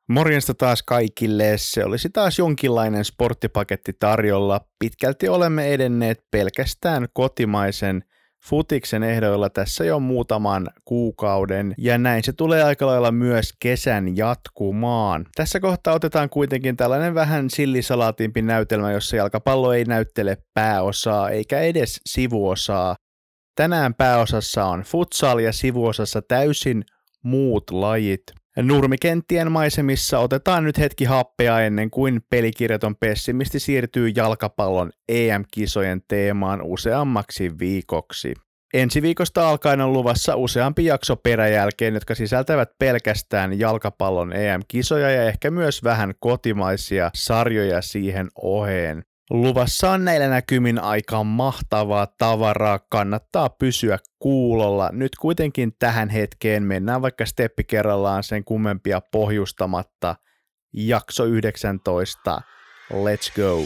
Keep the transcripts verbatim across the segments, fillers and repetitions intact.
Morjesta taas kaikille. Se olisi taas jonkinlainen sporttipaketti tarjolla. Pitkälti olemme edenneet pelkästään kotimaisen futiksen ehdoilla tässä jo muutaman kuukauden, ja näin se tulee aika lailla myös kesän jatkumaan. Tässä kohtaa otetaan kuitenkin tällainen vähän sillisalaatimpi näytelmä, jossa jalkapallo ei näyttele pääosaa eikä edes sivuosaa. Tänään pääosassa on futsal ja sivuosassa täysin muut lajit. Nurmikenttien maisemissa otetaan nyt hetki happea ennen kuin pelikirjaton pessimisti siirtyy jalkapallon E M-kisojen teemaan useammaksi viikoksi. Ensi viikosta alkaen on luvassa useampi jakso peräjälkeen, jotka sisältävät pelkästään jalkapallon E M-kisoja ja ehkä myös vähän kotimaisia sarjoja siihen oheen. Luvassa on näillä näkymin aika mahtavaa tavaraa, kannattaa pysyä kuulolla. Nyt kuitenkin tähän hetkeen mennään vaikka steppi kerrallaan sen kummempia pohjustamatta. Jakso yhdeksäntoista. Let's go!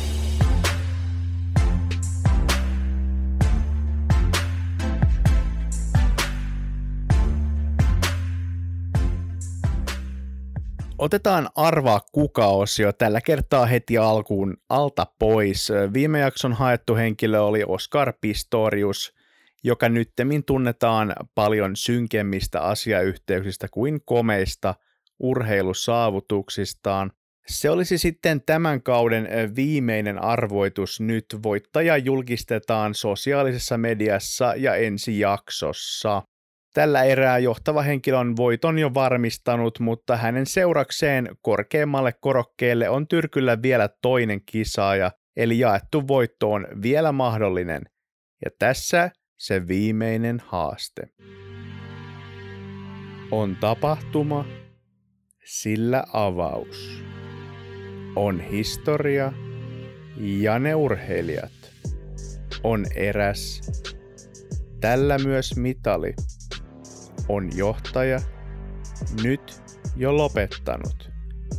Otetaan arvaa kuka-osio tällä kertaa heti alkuun alta pois. Viime jakson haettu henkilö oli Oscar Pistorius, joka nyttemmin tunnetaan paljon synkemmistä asiayhteyksistä kuin komeista urheilusaavutuksistaan. Se olisi sitten tämän kauden viimeinen arvoitus nyt. Voittaja julkistetaan sosiaalisessa mediassa ja ensi jaksossa. Tällä erää johtava henkilö on voiton jo varmistanut, mutta hänen seurakseen korkeammalle korokkeelle on tyrkyllä vielä toinen kisaaja, eli jaettu voitto on vielä mahdollinen. Ja tässä se viimeinen haaste. On tapahtuma, sillä avaus. On historia ja ne urheilijat. On eräs, tällä myös mitali. On johtaja, nyt jo lopettanut.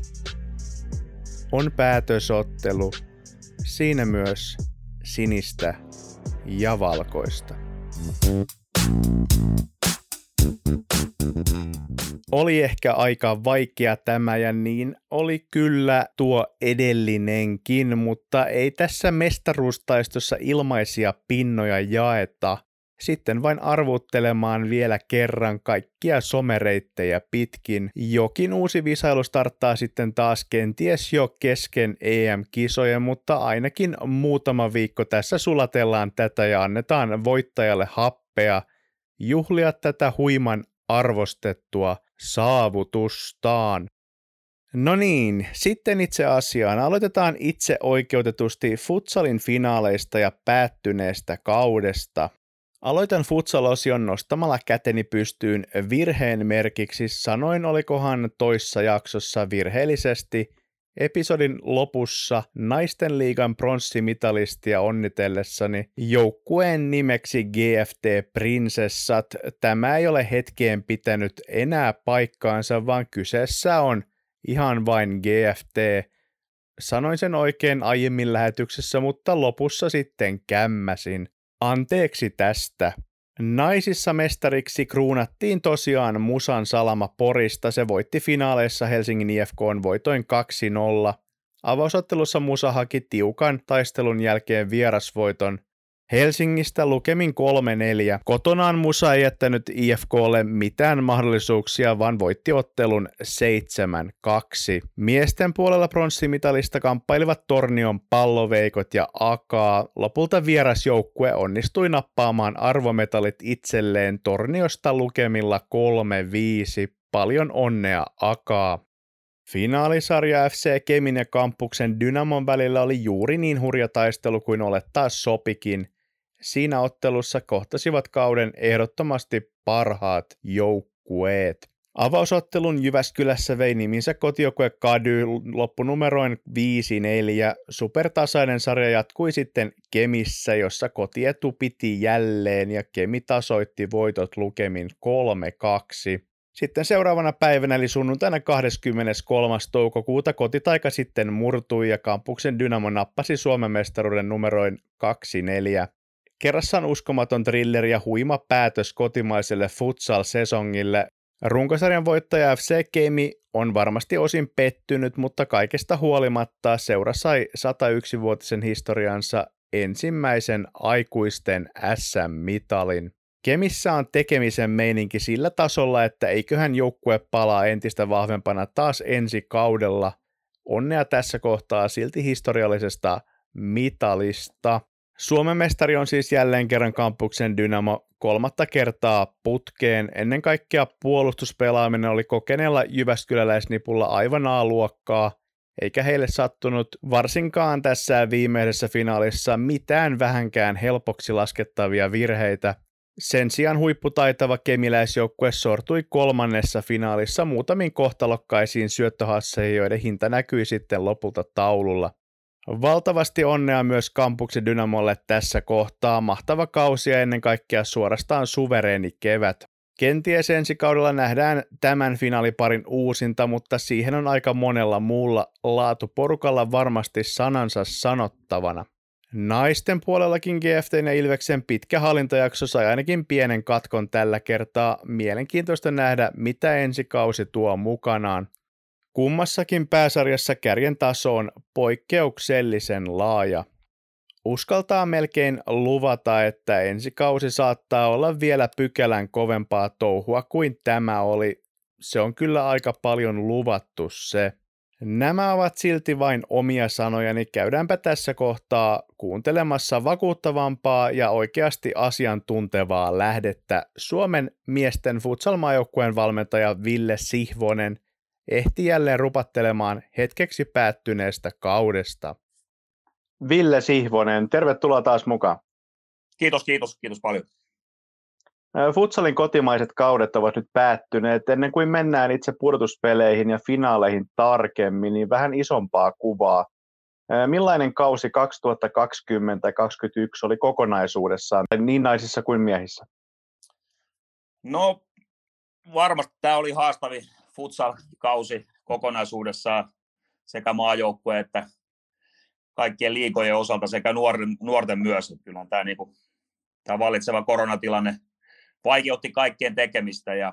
On päätösottelu, siinä myös sinistä ja valkoista. Oli ehkä aika vaikea tämä ja niin oli kyllä tuo edellinenkin, mutta ei tässä mestaruustaistossa ilmaisia pinnoja jaeta. Sitten vain arvuttelemaan vielä kerran kaikkia somereittejä pitkin. Jokin uusi visailu starttaa sitten taas kenties jo kesken E M-kisojen, mutta ainakin muutama viikko tässä sulatellaan tätä ja annetaan voittajalle happea juhlia tätä huiman arvostettua saavutustaan. No niin, sitten itse asiaan. Aloitetaan itse oikeutetusti futsalin finaaleista ja päättyneestä kaudesta. Aloitan futsal-osion nostamalla käteni pystyyn virheen merkiksi, sanoin olikohan toissa jaksossa virheellisesti episodin lopussa naisten liigan pronssimitalistia onnitellessani joukkueen nimeksi G F T Prinsessat. Tämä ei ole hetkeen pitänyt enää paikkaansa, vaan kyseessä on ihan vain G F T. Sanoin sen oikein aiemmin lähetyksessä, mutta lopussa sitten kämmäsin. Anteeksi tästä. Naisissa mestariksi kruunattiin tosiaan Musan Salama Porista. Se voitti finaaleissa Helsingin I F K:n voitoin kaksi nolla. Avausottelussa Musa haki tiukan taistelun jälkeen vierasvoiton Helsingistä lukemin kolme neljä. Kotonaan Musa ei jättänyt I F K:lle mitään mahdollisuuksia, vaan voitti ottelun seitsemän kaksi. Miesten puolella pronssimitalista kamppailivat Tornion Palloveikot ja Akaa. Lopulta vierasjoukkue onnistui nappaamaan arvometalit itselleen Torniosta lukemilla kolme viisi. Paljon onnea Akaa. Finaalisarja F C Kemin ja Kampuksen Dynamon välillä oli juuri niin hurja taistelu kuin olettaa sopikin. Siinä ottelussa kohtasivat kauden ehdottomasti parhaat joukkueet. Avausottelun Jyväskylässä vei niminsä kotijoukkue Kady loppunumeroin viisi neljä. Supertasainen sarja jatkui sitten Kemissä, jossa kotietu piti jälleen ja Kemi tasoitti voitot lukemin kolme kaksi. Sitten seuraavana päivänä eli sunnuntaina kahdeskymmeneskolmas toukokuuta kotitaika sitten murtui ja Kampuksen Dynamo nappasi Suomen mestaruuden numeroin kaksi neljä. Kerrassaan uskomaton thrilleri ja huima päätös kotimaiselle futsal-sesongille. Runkosarjan voittaja F C Kemi on varmasti osin pettynyt, mutta kaikesta huolimatta seura sai sata yksi-vuotisen historiansa ensimmäisen aikuisten äs äm-mitalin. Kemissä on tekemisen meininki sillä tasolla, että eiköhän joukkue palaa entistä vahvempana taas ensi kaudella. Onnea tässä kohtaa silti historiallisesta mitalista. Suomen mestari on siis jälleen kerran Kampuksen Dynamo kolmatta kertaa putkeen. Ennen kaikkea puolustuspelaaminen oli kokeneella jyväskyläläisnipulla aivan A-luokkaa, eikä heille sattunut varsinkaan tässä viimeisessä finaalissa mitään vähänkään helpoksi laskettavia virheitä. Sen sijaan huipputaitava kemiläisjoukkue sortui kolmannessa finaalissa muutamiin kohtalokkaisiin syöttöhasseihin, joiden hinta näkyi sitten lopulta taululla. Valtavasti onnea myös Kampuksen Dynamolle tässä kohtaa, mahtava kausi ja ennen kaikkea suorastaan suvereeni kevät. Kenties ensi kaudella nähdään tämän finaaliparin uusinta, mutta siihen on aika monella muulla laatuporukalla varmasti sanansa sanottavana. Naisten puolellakin G F T:n ja Ilveksen pitkä hallintajakso sai ainakin pienen katkon tällä kertaa. Mielenkiintoista nähdä, mitä ensi kausi tuo mukanaan. Kummassakin pääsarjassa kärjen taso on poikkeuksellisen laaja. Uskaltaa melkein luvata, että ensi kausi saattaa olla vielä pykälän kovempaa touhua kuin tämä oli. Se on kyllä aika paljon luvattu se. Nämä ovat silti vain omia sanojani, käydäänpä tässä kohtaa kuuntelemassa vakuuttavampaa ja oikeasti asiantuntevaa lähdettä. Suomen miesten futsal-maajoukkueen valmentaja Ville Sihvonen ehti jälleen rupattelemaan hetkeksi päättyneestä kaudesta. Ville Sihvonen, tervetuloa taas mukaan. Kiitos, kiitos, kiitos paljon. Futsalin kotimaiset kaudet ovat nyt päättyneet. Ennen kuin mennään itse pudotuspeleihin ja finaaleihin tarkemmin, niin vähän isompaa kuvaa. Millainen kausi kaksituhattakaksikymmentä kaksikymmentäyksi oli kokonaisuudessaan, niin naisissa kuin miehissä? No varmasti tämä oli haastavin futsal-kausi kokonaisuudessaan sekä maajoukkue että kaikkien liigojen osalta sekä nuorten, nuorten myös. Kyllähän tämä, niin kuin, tämä vallitseva koronatilanne vaikeutti kaikkien tekemistä. Ja,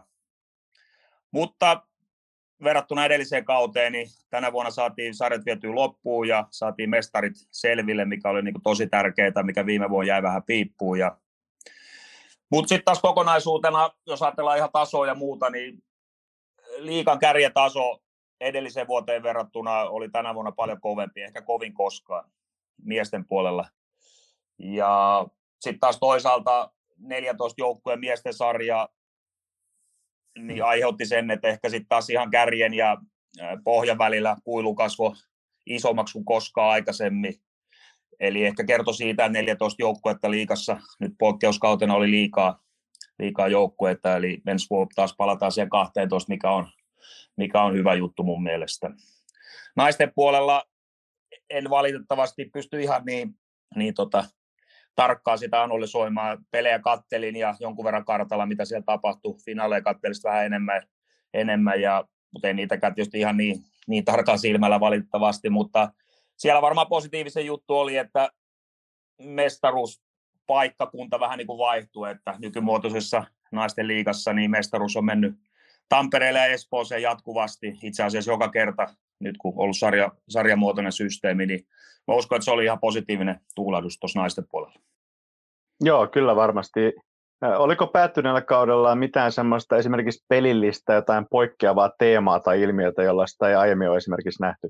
mutta verrattuna edelliseen kauteen, niin tänä vuonna saatiin sarjat vietyä loppuun ja saatiin mestarit selville, mikä oli niin kuin tosi tärkeää, mikä viime vuonna jäi vähän piippuun. Ja, mutta sitten taas kokonaisuutena, jos ajatellaan ihan tasoa ja muuta, niin liigan kärjetaso edelliseen vuoteen verrattuna oli tänä vuonna paljon kovempi, ehkä kovin koskaan miesten puolella. Ja sitten taas toisaalta neljätoista joukkueen miesten sarja niin aiheutti sen, että ehkä sitten taas ihan kärjen ja pohjan välillä kuilu kasvoi isommaksi kuin koskaan aikaisemmin. Eli ehkä kertoi siitä, että neljätoista joukkuetta liigassa nyt poikkeuskautena oli liikaa, liikaa joukkueita, eli ensi vuonna taas palataan siihen kahteentoista, mikä on, mikä on hyvä juttu mun mielestä. Naisten puolella en valitettavasti pysty ihan niin, niin tota, tarkkaan sitä analysoimaan. Pelejä kattelin ja jonkun verran kartalla, mitä siellä tapahtui. Finaaleja kattelin vähän enemmän, enemmän ja, mutta ei niitäkään tietysti ihan niin, niin tarkkaan silmällä valitettavasti, mutta siellä varmaan positiivisen juttu oli, että mestaruuspaikkakunta vähän niin kuin vaihtui, että nykymuotoisessa naisten liigassa niin mestaruus on mennyt Tampereelle ja Espooseen jatkuvasti, itse asiassa joka kerta, nyt kun on ollut sarja, sarjamuotoinen systeemi, niin mä uskon, että se oli ihan positiivinen tuulahdus tuossa naisten puolella. Joo, kyllä varmasti. Oliko päättyneellä kaudella mitään semmoista esimerkiksi pelillistä, jotain poikkeavaa teemaa tai ilmiötä, jollaista ei aiemmin ole esimerkiksi nähty?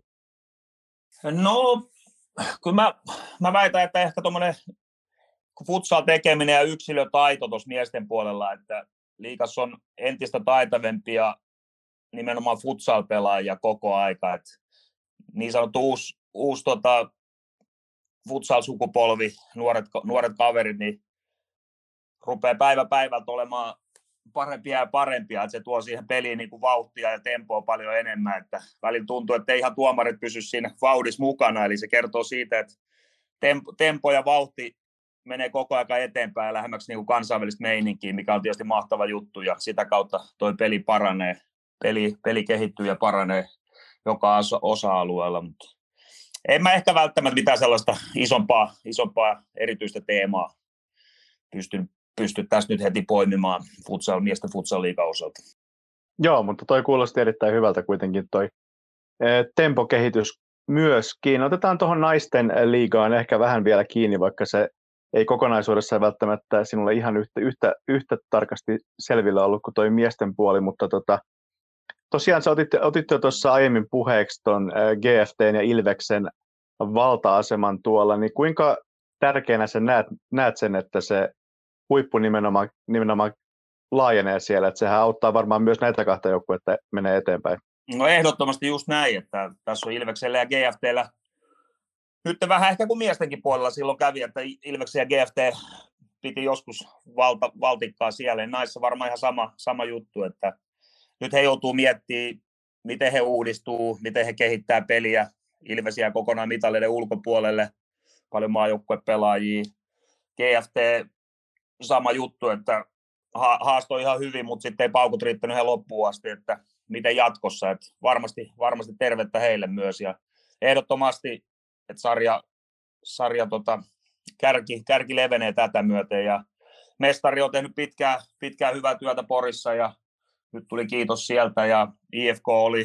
No, kyllä mä, mä väitän, että ehkä tuommoinen futsal tekeminen ja yksilötaito tuossa miesten puolella, että liigassa on entistä taitavempia nimenomaan futsal-pelaajia koko aika. Et niin sanottu uusi, uusi tota, futsal-sukupolvi, nuoret, nuoret kaverit, niin rupeaa päivä päivältä olemaan parempia ja parempia, että se tuo siihen peliin niin kuin vauhtia ja tempoa paljon enemmän, että välillä tuntuu, että ei ihan tuomarit pysy siinä vauhdissa mukana, eli se kertoo siitä, että tempo, tempo ja vauhti menee koko ajan eteenpäin ja lähemmäksi niin kuin kansainvälistä meininkiä, mikä on tietysti mahtava juttu, ja sitä kautta toi peli paranee, peli, peli kehittyy ja paranee joka osa-alueella, mutta en mä ehkä välttämättä mitään sellaista isompaa, isompaa erityistä teemaa pysty, pysty tässä nyt heti poimimaan futsal, miesten futsal-liigan osalta. Joo, mutta toi kuulosti erittäin hyvältä kuitenkin toi tempokehitys myöskin. Otetaan tuohon naisten liigaan ehkä vähän vielä kiinni, vaikka se ei kokonaisuudessaan välttämättä sinulle ihan yhtä, yhtä, yhtä tarkasti selvillä ollut kuin toi miesten puoli, mutta tota, tosiaan sä otit, otit jo tuossa aiemmin puheeksi tuon G F T:n ja Ilveksen valta-aseman tuolla, niin kuinka tärkeänä sä näet, näet sen, että se huippu nimenomaan, nimenomaan laajenee siellä, että sehän auttaa varmaan myös näitä kahta joukkuetta menee eteenpäin. No ehdottomasti just näin, että tässä on Ilveksellä ja G F T:llä nyt vähän ehkä kuin miestenkin puolella silloin kävi, että Ilveksen ja G F T piti joskus valta, valtikkaa siellä, ja naissa varmaan ihan sama, sama juttu, että nyt he joutuu miettimään, miten he uudistuu, miten he kehittää peliä, Ilves jää kokonaan mitaleiden ulkopuolelle, paljon maajoukkuepelaajia, G F T sama juttu, että haastoi ihan hyvin, mutta sitten ei paukut riittänyt ihan loppuun asti, että miten jatkossa, että varmasti, varmasti tervettä heille myös, ja ehdottomasti, että sarja, sarja tota, kärki, kärki levenee tätä myöten, ja mestari on tehnyt pitkään, pitkään hyvää työtä Porissa, ja nyt tuli kiitos sieltä, ja I F K oli,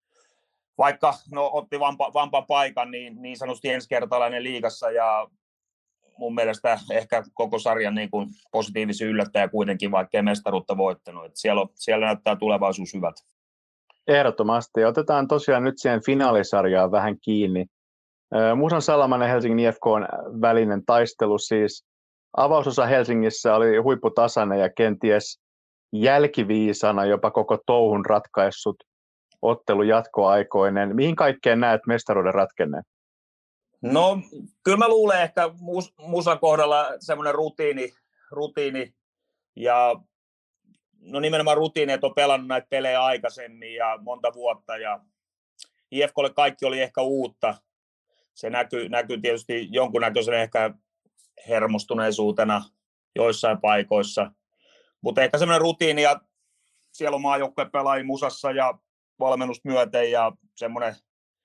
vaikka no, otti vampa, vampan paikan, niin, niin sanotusti ensikertalainen liigassa, ja mun mielestä ehkä koko sarjan niin kuin positiivisen yllättäjä kuitenkin, vaikka ei mestaruutta voittanut. Että siellä, on, siellä näyttää tulevaisuus hyvältä. Ehdottomasti. Otetaan tosiaan nyt siihen finaalisarjaan vähän kiinni. Musan Salaman ja Helsingin I F K:n välinen taistelu siis. Avausosa Helsingissä oli huipputasainen ja kenties jälkiviisana jopa koko touhun ratkaissut ottelu jatkoaikoinen. Mihin kaikkeen näet mestaruuden ratkenneen? No, kyllä mä luulen ehkä mus, Musan kohdalla semmoinen rutiini, rutiini ja no nimenomaan rutiini, että on pelannut näitä pelejä aikaisemmin ja monta vuotta ja I F K:lle kaikki oli ehkä uutta. Se näkyy, näkyy tietysti jonkunnäköisen ehkä hermostuneisuutena joissain paikoissa, mutta ehkä semmoinen rutiini ja siellä on maajoukkuepelaajia Musassa ja valmennus myöten ja semmoinen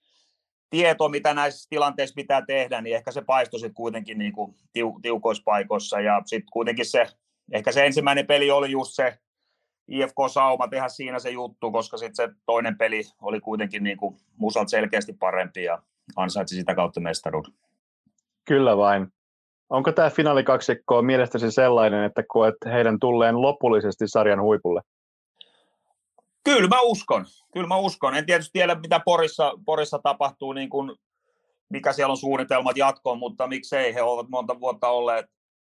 tieto, mitä näissä tilanteissa pitää tehdä, niin ehkä se paistoi sitten kuitenkin niin kuin tiu, tiukoissa paikoissa. Ja sitten kuitenkin se, ehkä se ensimmäinen peli oli just se I F K-sauma tehdä siinä se juttu, koska sitten se toinen peli oli kuitenkin niin kuin Musalta selkeästi parempi ja ansaitsi sitä kautta mestaruuden. Kyllä vain. Onko tämä finaalikaksikko mielestäsi sellainen, että koet heidän tulleen lopullisesti sarjan huipulle? Kyllä mä uskon. Kyllä mä uskon. En tietysti tiedä, mitä Porissa, Porissa tapahtuu, niin kuin, mikä siellä on suunnitelmat jatkoon, mutta miksei he ovat monta vuotta olleet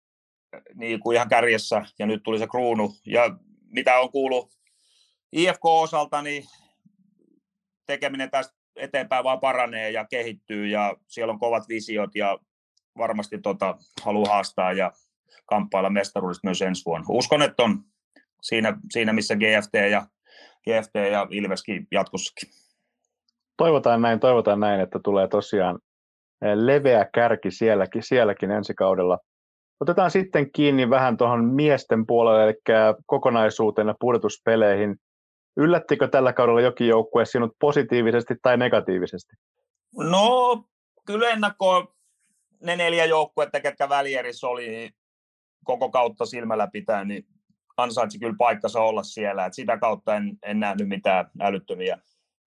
niin kuin ihan kärjessä, ja nyt tuli se kruunu. Ja mitä on kuullut I F K-osalta, niin tekeminen tästä eteenpäin vaan paranee ja kehittyy, ja siellä on kovat visiot, ja varmasti tota, haluaa haastaa ja kamppailla mestaruudesta myös ensi vuonna. Uskon, että on siinä, siinä missä G F T ja G F T ja Ilveskin jatkossakin. Toivotaan näin, toivotaan näin, että tulee tosiaan leveä kärki sielläkin, sielläkin ensi kaudella. Otetaan sitten kiinni vähän tuohon miesten puolelle, eli kokonaisuutena pudotuspeleihin. Yllättikö tällä kaudella jokin joukkue sinut positiivisesti tai negatiivisesti? No, kyllä ennakkoon ne neljä joukkuetta, ketkä välierissä oli, niin koko kautta silmällä pitää, niin ansaitsi kyllä paikkansa olla siellä. Et sitä kautta en, en nähnyt mitään älyttömiä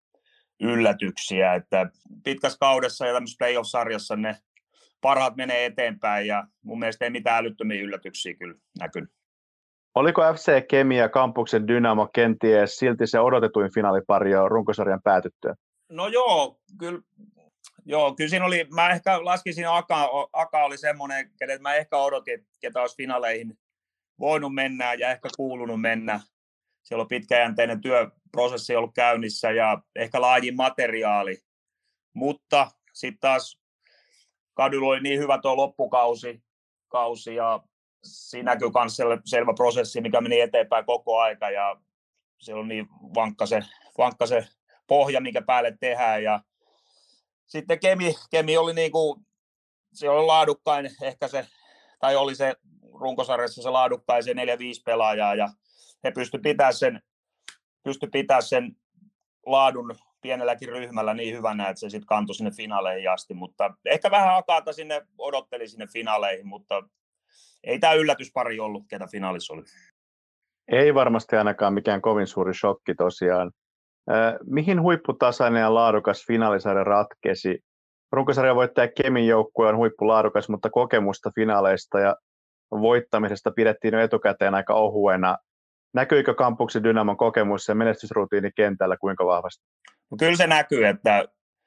yllätyksiä. Että pitkässä kaudessa ja tämmöisessä playoff-sarjassa ne parhaat menee eteenpäin ja mun mielestä ei mitään älyttömiä yllätyksiä kyllä näkynyt. Oliko F C Kemi ja Kampuksen Dynamo kenties silti se odotetuin finaalipari jo runkosarjan päätyttyä? No joo, kyllä, joo, kyllä siinä oli, mä ehkä laskisin, Aka, Aka oli semmoinen, kenet mä ehkä odotin, ketä olisi finaaleihin voinut mennä ja ehkä kuulunut mennä. Siellä on pitkäjänteinen työprosessi ollut käynnissä ja ehkä laajin materiaali, mutta sitten taas Kadulla oli niin hyvä tuo loppukausi kausi ja siinä näkyy myös selvä prosessi, mikä meni eteenpäin koko aika ja se on niin vankka se, vankka se pohja, minkä päälle tehdään ja sitten Kemi, Kemi oli niin kuin, se oli laadukkain ehkä se, tai oli se runkosarjassa se laadukkain se neljä viisi pelaajaa ja he pystyivät pitämään sen, pysty pitämään sen laadun pienelläkin ryhmällä niin hyvänä, että se sitten kantoi sinne finaaleihin asti, mutta ehkä vähän Akata sinne odotteli sinne finaaleihin, mutta ei tämä yllätyspari ollut, ketä finaalissa oli. Ei varmasti ainakaan mikään kovin suuri shokki tosiaan. Mihin huipputasainen ja laadukas finaalisarja ratkesi? Runkosarjan voittaja Kemin joukkue on huippulaadukas, mutta kokemusta finaaleista ja voittamisesta pidettiin jo etukäteen aika ohuena. Näkyykö kampuksen Dynamon kokemus ja menestysrutiini kentällä kuinka vahvasti? No kyllä se näkyy, että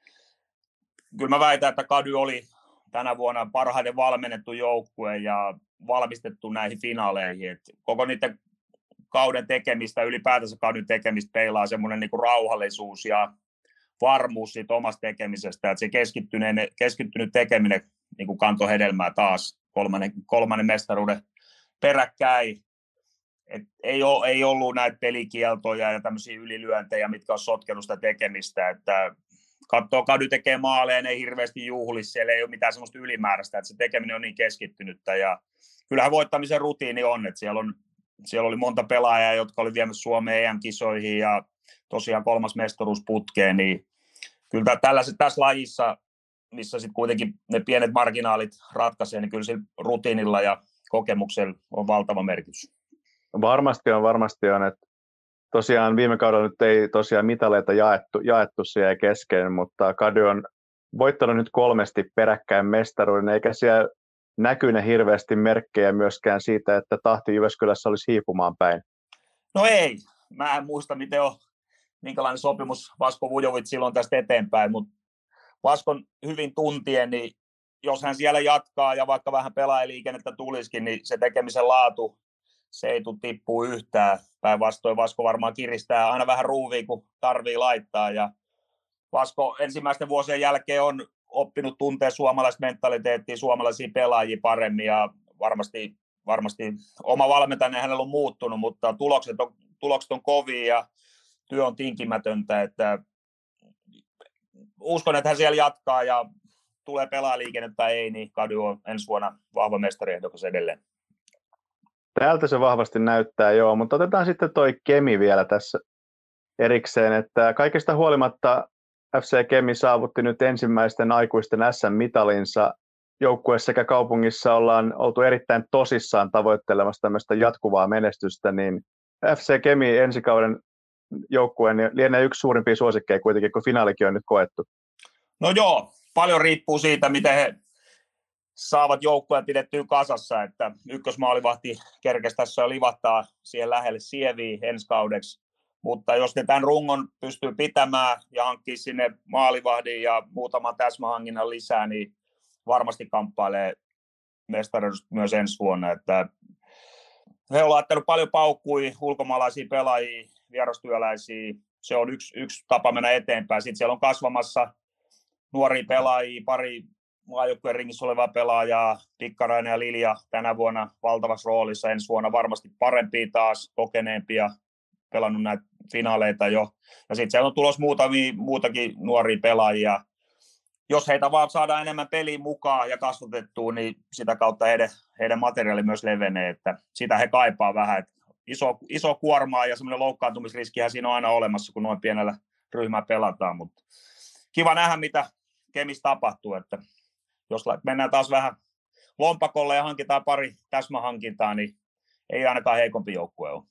kyllä mä väitän, että Kady oli tänä vuonna parhaiten valmennettu joukkue ja valmistettu näihin finaaleihin. Et koko niiden kauden tekemistä, ylipäätänsä Kadyn tekemistä peilaa semmoinen niinku rauhallisuus ja varmuus siitä omasta tekemisestä, että se keskittynyt tekeminen niinku kantoi hedelmää taas kolmannen, kolmannen mestaruuden peräkkäin. Et ei, ole, ei ollut näitä pelikieltoja ja tämmöisiä ylilyöntejä, mitkä on sotkenut sitä tekemistä, että katsoo Kady tekee maaleja, ei hirveästi juhli, siellä ei ole mitään semmoista ylimääräistä, että se tekeminen on niin keskittynyttä ja kyllähän voittamisen rutiini on, että siellä, on, siellä oli monta pelaajaa, jotka oli viemässä Suomeen E M-kisoihin ja tosiaan kolmas mestaruus putkeen, niin kyllä tällaiset tässä lajissa, missä sitten kuitenkin ne pienet marginaalit ratkaisee, niin kyllä sillä rutiinilla ja kokemuksella on valtava merkitys. Varmasti on, varmasti on, että tosiaan viime kaudella nyt ei tosiaan mitaleita jaettu, jaettu siellä kesken, mutta Kady on voittanut nyt kolmesti peräkkäin mestaruuden, eikä siellä näkynyt hirveästi merkkejä myöskään siitä, että tahti Jyväskylässä olisi hiipumaan päin. No ei, mä en muista miten on, minkälainen sopimus Vasko Vujovic silloin tästä eteenpäin, mutta Vaskon hyvin tuntien, niin jos hän siellä jatkaa ja vaikka vähän pelaajaliikennettä tulisikin, niin se tekemisen laatu, se ei tule tippua yhtään. Päinvastoin Vasko varmaan kiristää aina vähän ruuvia, kun tarvii laittaa. Ja Vasko ensimmäisten vuosien jälkeen on oppinut tuntea suomalaista mentaliteettia, suomalaisia pelaajia paremmin. Ja varmasti, varmasti oma valmentaja hänellä on muuttunut, mutta tulokset on, tulokset on kovia ja työ on tinkimätöntä. Että uskon, että hän siellä jatkaa ja tulee pelaajaliikennettä tai ei, niin Kady on ensi vuonna vahva mestariehdokas edelleen. Täältä se vahvasti näyttää, joo, mutta otetaan sitten toi Kemi vielä tässä erikseen, että kaikesta huolimatta F C Kemi saavutti nyt ensimmäisten aikuisten S M-mitalinsa. Joukkueessa sekä kaupungissa ollaan oltu erittäin tosissaan tavoittelemassa tämmöistä jatkuvaa menestystä, niin F C Kemi ensi kauden joukkueen lienee yksi suurimpia suosikkeja kuitenkin, kun finaalikin on nyt koettu. No joo, paljon riippuu siitä, miten he saavat joukkueen pidettyä kasassa, että ykkösmaalivahti kerkesi tässä jo livahtaa siihen lähelle Sieviä ensi kaudeksi, mutta jos ne tämän rungon pystyy pitämään ja hankkii sinne maalivahdin ja muutaman täsmähankinnan lisää, niin varmasti kamppailee mestaruus myös ensi vuonna, että he on laittanut paljon paukkuja, ulkomaalaisia pelaajia, vierastyöläisiä, se on yksi, yksi tapa mennä eteenpäin, sitten siellä on kasvamassa nuoria pelaajia, pari maajoukkueen ringissä olevaa pelaajaa, Pikkarainen ja Lilja tänä vuonna valtavassa roolissa, ensi vuonna varmasti parempia taas, kokeneempia, pelannut näitä finaaleita jo. Ja sitten siellä on tulossa muutamia, muutakin nuoria pelaajia. Jos heitä vaan saadaan enemmän peliin mukaan ja kasvatettua, niin sitä kautta heidän, heidän materiaali myös levenee, että sitä he kaipaa vähän. Että iso, iso kuormaa ja semmoinen loukkaantumisriskihän siinä on aina olemassa, kun noin pienellä ryhmällä pelataan, mutta kiva nähdä, mitä Kemissä tapahtuu, että jos mennään taas vähän lompakolle ja hankitaan pari täsmähankintaa, niin ei ainakaan heikompi joukkue ole.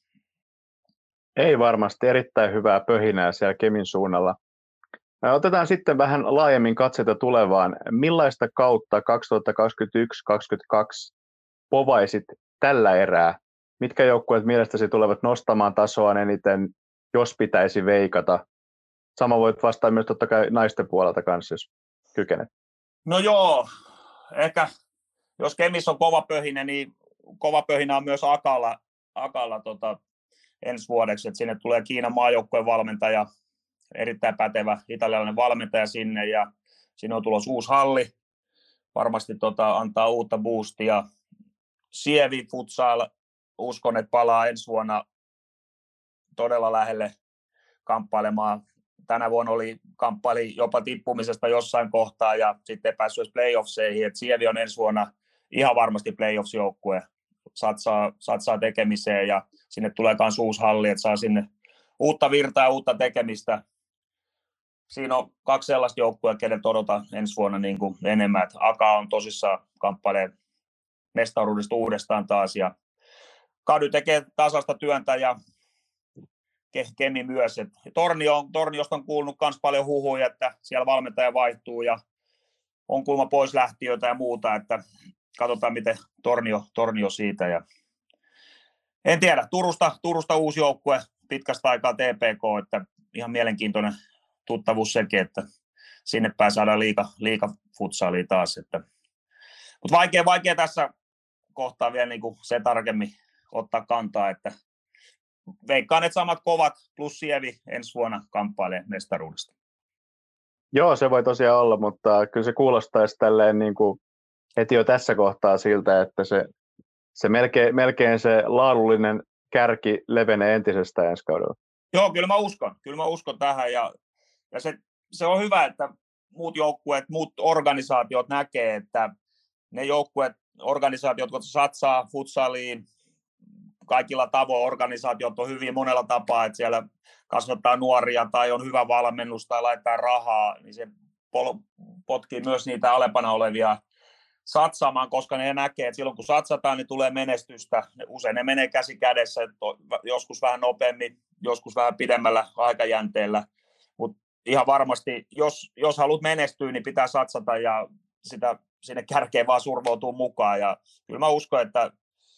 Ei varmasti, erittäin hyvää pöhinää siellä Kemin suunnalla. Otetaan sitten vähän laajemmin katseita tulevaan. Millaista kautta kaksituhattakaksikymmentäyksi kaksikymmentäkaksi povaisit tällä erää? Mitkä joukkueet mielestäsi tulevat nostamaan tasoaan eniten, jos pitäisi veikata? Sama voit vastata myös totta kai naisten puolelta kanssa, jos kykenet. No joo, ehkä jos Kemissä on kova pöhinä, niin kova pöhinä on myös Akalla, Akalla tota, ensi vuodeksi, että sinne tulee Kiinan maajoukkueen valmentaja, erittäin pätevä italialainen valmentaja sinne, ja siinä on tulossa uusi halli, varmasti tota, antaa uutta boostia. Sievi Futsal, uskon, että palaa ensi vuonna todella lähelle kamppailemaan. Tänä vuonna oli kamppaili jopa tippumisesta jossain kohtaa ja sitten ei päässyt edes playoffseihin. Et Sievi on ensi vuonna ihan varmasti playoffs-joukkue. Satsaa, satsaa tekemiseen ja sinne tulee myös uusi halli, että saa sinne uutta virtaa ja uutta tekemistä. Siinä on kaksi sellaista joukkuetta, kenen odotan ensi vuonna niin kuin enemmän. Et Aka on tosissaan kamppailee mestaruudesta uudestaan taas. Ja Kady tekee tasasta työntä ja Kemi myös. Et Tornio, Torniosta on kuulunut myös paljon huhuja, että siellä valmentaja vaihtuu ja on kuulemma pois lähtiöitä ja muuta, että katsotaan miten Tornio, Tornio siitä. Ja en tiedä, Turusta, Turusta uusi joukkue pitkästä aikaa T P K, että ihan mielenkiintoinen tuttavuus sekin, että sinne päin saadaan liiga, liiga futsalia taas. Että. Mutta vaikea, vaikea tässä kohtaa vielä niin kuin se tarkemmin ottaa kantaa, että veikkaan, että samat kovat plus Sievi ensi vuonna kamppailee mestaruudesta. Joo, se voi tosiaan olla, mutta kyllä se kuulostaisi tälleen niin kuin heti jo tässä kohtaa siltä, että se, se melkein, melkein se laadullinen kärki levenee entisestään ensi kaudella. Joo, kyllä mä uskon. Kyllä mä uskon tähän ja, ja se, se on hyvä, että muut joukkueet, muut organisaatiot näkee, että ne joukkueet, organisaatiot, jotka satsaa futsaliin, kaikilla tavoin organisaatiot on hyvin monella tapaa, että siellä kasvattaa nuoria tai on hyvä valmennus tai laittaa rahaa, niin se potkii myös niitä alempana olevia satsaamaan, koska ne näkee, että silloin kun satsataan, niin tulee menestystä. Usein ne menee käsi kädessä, joskus vähän nopeammin, joskus vähän pidemmällä aikajänteellä, mutta ihan varmasti, jos, jos haluat menestyä, niin pitää satsata ja sitä sinne kärkeen vaan survoutuu mukaan. Ja kyllä mä uskon, että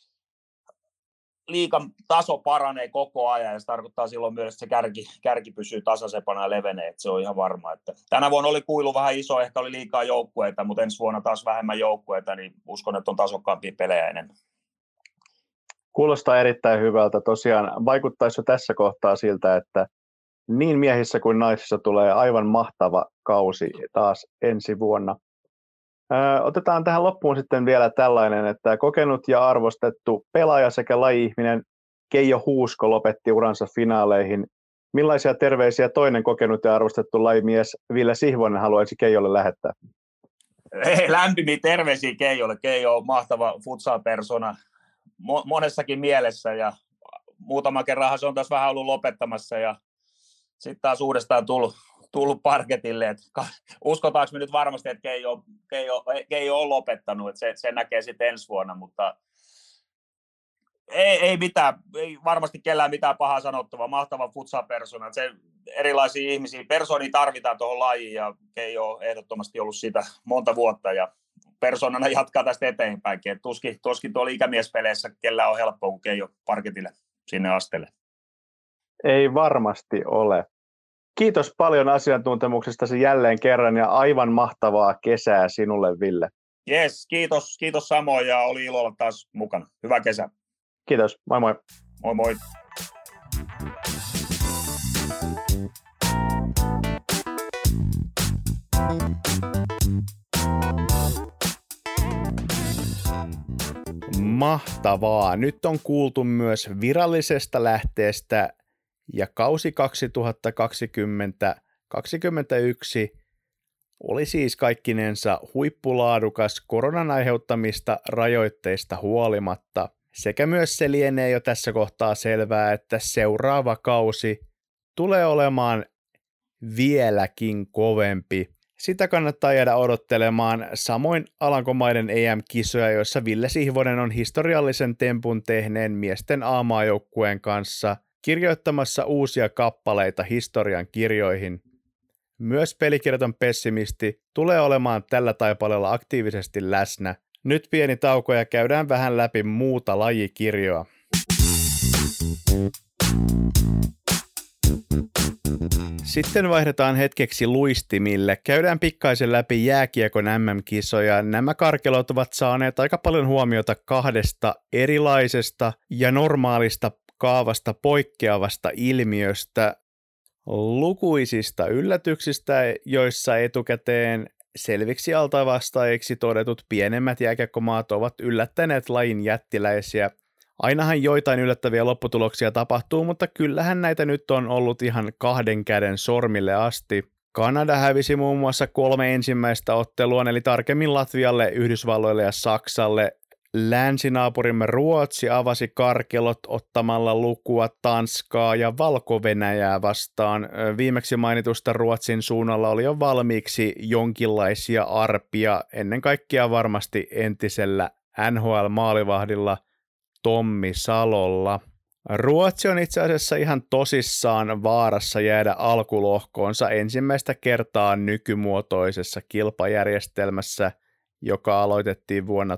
liigan taso paranee koko ajan ja se tarkoittaa silloin myös, että se kärki, kärki pysyy tasaisempana ja levenee, että se on ihan varma. Että tänä vuonna oli kuilu vähän iso, ehkä oli liikaa joukkueita, mutta ensi vuonna taas vähemmän joukkueita, niin uskon, että on tasokkaampia pelejä enemmän. Kuulostaa erittäin hyvältä. Tosiaan vaikuttaisi jo tässä kohtaa siltä, että niin miehissä kuin naisissa tulee aivan mahtava kausi taas ensi vuonna. Otetaan tähän loppuun sitten vielä tällainen, että kokenut ja arvostettu pelaaja sekä laji-ihminen Keijo Huusko lopetti uransa finaaleihin. Millaisia terveisiä toinen kokenut ja arvostettu lajimies Ville Sihvonen haluaisi Keijolle lähettää? Lämpimiä terveisiä Keijolle. Keijo on mahtava futsal-persona monessakin mielessä ja muutama kerran se on tässä vähän ollut lopettamassa ja sitten taas uudestaan tullut. tullut parketille, että uskotaanko me nyt varmasti, että Keijo, Keijo, Keijo on lopettanut, että se, se näkee sitten ensi vuonna, mutta ei, ei mitään, ei varmasti kellään mitään pahaa sanottavaa, mahtava futsal-persona, se erilaisia ihmisiä, persoonia tarvitaan tuohon lajiin ja Keijo on ehdottomasti ollut sitä monta vuotta ja persoonana jatkaa tästä eteenpäinkin, että tuskin, tuskin tuolla ikämiespeleissä kellään on helppoa, kun Keijo parketille sinne astelle. Ei varmasti ole. Kiitos paljon asiantuntemuksestasi jälleen kerran ja aivan mahtavaa kesää sinulle, Ville. Jes, kiitos, kiitos samoin ja oli ilo olla taas mukana. Hyvä kesä. Kiitos, moi moi. Moi moi. Mahtavaa. Nyt on kuultu myös virallisesta lähteestä ja kausi kaksituhattakaksikymmentä kaksikymmentäyksi oli siis kaikkinensa huippulaadukas koronan aiheuttamista rajoitteista huolimatta. Sekä myös se lienee jo tässä kohtaa selvää, että seuraava kausi tulee olemaan vieläkin kovempi. Sitä kannattaa jäädä odottelemaan, samoin Alankomaiden E M-kisoja, joissa Ville Sihvonen on historiallisen tempun tehneen miesten A-maajoukkueen kanssa kirjoittamassa uusia kappaleita historian kirjoihin. Myös Pelikirjaton pessimisti tulee olemaan tällä taipaleella aktiivisesti läsnä. Nyt pieni tauko ja käydään vähän läpi muuta lajikirjoa. Sitten vaihdetaan hetkeksi luistimille. Käydään pikkaisen läpi jääkiekon M M-kisoja. Nämä karkelot ovat saaneet aika paljon huomiota kahdesta erilaisesta ja normaalista kaavasta poikkeavasta ilmiöstä, lukuisista yllätyksistä, joissa etukäteen selviksi altavastaajiksi todetut pienemmät jääkiekkomaat ovat yllättäneet lajin jättiläisiä. Ainahan joitain yllättäviä lopputuloksia tapahtuu, mutta kyllähän näitä nyt on ollut ihan kahden käden sormille asti. Kanada hävisi muun muassa kolme ensimmäistä ottelua, eli tarkemmin Latvialle, Yhdysvalloille ja Saksalle. Länsinaapurimme Ruotsi avasi karkelot ottamalla lukua Tanskaa ja Valko-Venäjää vastaan. Viimeksi mainitusta Ruotsin suunnalla oli jo valmiiksi jonkinlaisia arpia, ennen kaikkea varmasti entisellä N H L-maalivahdilla Tommi Salolla. Ruotsi on itse asiassa ihan tosissaan vaarassa jäädä alkulohkoonsa ensimmäistä kertaa nykymuotoisessa kilpajärjestelmässä, joka aloitettiin vuonna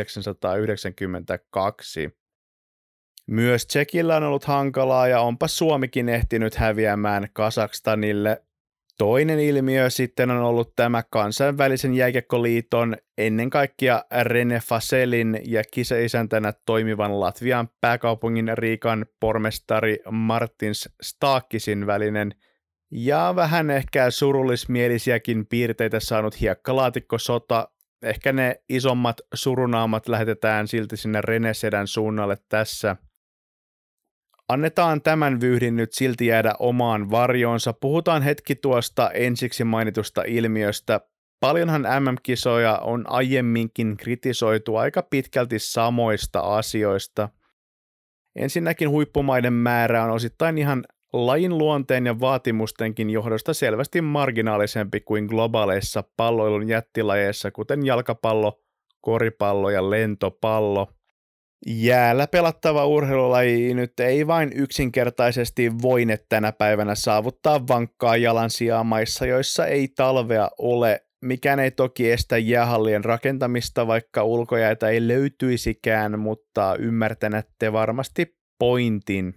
tuhatyhdeksänsataayhdeksänkymmentäkaksi. Myös Tšekillä on ollut hankalaa ja onpa Suomikin ehtinyt häviämään Kazakstanille. Toinen ilmiö sitten on ollut tämä kansainvälisen jääkiekkoliiton ennen kaikkea Rene Faselin ja kisaisäntänä toimivan Latvian pääkaupungin Riikan pormestari Martins Staakkisin välinen ja vähän ehkä surullismielisiäkin piirteitä saanut hiekkalaatikkosota. Ehkä ne isommat surunaamat lähetetään silti sinne Rene Sedän suunnalle tässä. Annetaan tämän vyyhdin nyt silti jäädä omaan varjoonsa. Puhutaan hetki tuosta ensiksi mainitusta ilmiöstä. Paljonhan M M-kisoja on aiemminkin kritisoitu aika pitkälti samoista asioista. Ensinnäkin huippumaiden määrä on osittain ihan lajin luonteen ja vaatimustenkin johdosta selvästi marginaalisempi kuin globaaleissa palloilun jättilajeissa, kuten jalkapallo, koripallo ja lentopallo. Jäällä pelattava urheilulaji nyt ei vain yksinkertaisesti voine tänä päivänä saavuttaa vankkaa jalansijaa maissa, joissa ei talvea ole. Mikään ei toki estä jäähallien rakentamista, vaikka ulkojäitä ei löytyisikään, mutta ymmärtänette varmasti pointin.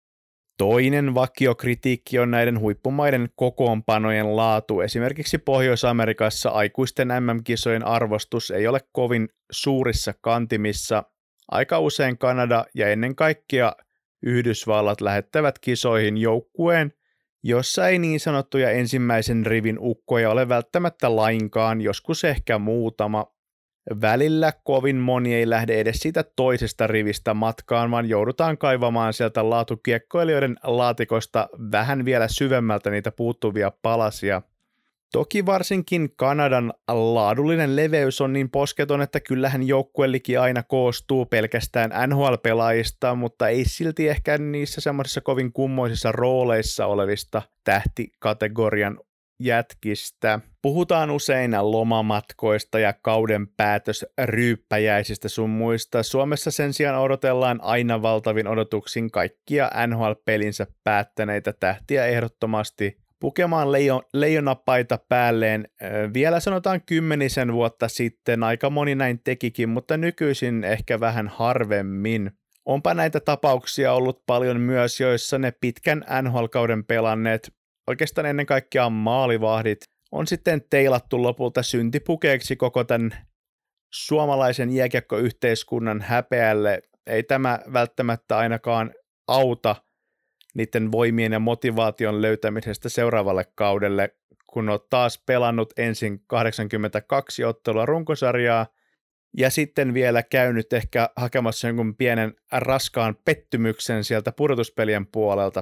Toinen vakiokritiikki on näiden huippumaiden kokoonpanojen laatu. Esimerkiksi Pohjois-Amerikassa aikuisten M M-kisojen arvostus ei ole kovin suurissa kantimissa. Aika usein Kanada ja ennen kaikkea Yhdysvallat lähettävät kisoihin joukkueen, jossa ei niin sanottuja ensimmäisen rivin ukkoja ole välttämättä lainkaan, joskus ehkä muutama. Välillä kovin moni ei lähde edes siitä toisesta rivistä matkaan, vaan joudutaan kaivamaan sieltä laatukiekkoilijoiden laatikosta vähän vielä syvemmältä niitä puuttuvia palasia. Toki varsinkin Kanadan laadullinen leveys on niin posketon, että kyllähän joukkueliki aina koostuu pelkästään N H L-pelaajista, mutta ei silti ehkä niissä semmoisissa kovin kummoisissa rooleissa olevista tähtikategorian jätkistä. Puhutaan usein lomamatkoista ja kauden päätösryyppäjäisistä sun muista. Suomessa sen sijaan odotellaan aina valtavin odotuksin kaikkia N H L-pelinsä päättäneitä tähtiä ehdottomasti pukemaan leijo- leijonapaita päälleen. Vielä sanotaan kymmenisen vuotta sitten aika moni näin tekikin, mutta nykyisin ehkä vähän harvemmin. Onpa näitä tapauksia ollut paljon myös, joissa ne pitkän N H L-kauden pelanneet, oikeastaan ennen kaikkea maalivahdit, on sitten teilattu lopulta syntipukeeksi koko tämän suomalaisen jääkiekkoyhteiskunnan häpeälle. Ei tämä välttämättä ainakaan auta niiden voimien ja motivaation löytämisestä seuraavalle kaudelle, kun olet taas pelannut ensin kahdeksankymmentäkaksi ottelua runkosarjaa ja sitten vielä käynyt ehkä hakemassa jonkun pienen raskaan pettymyksen sieltä pudotuspelien puolelta.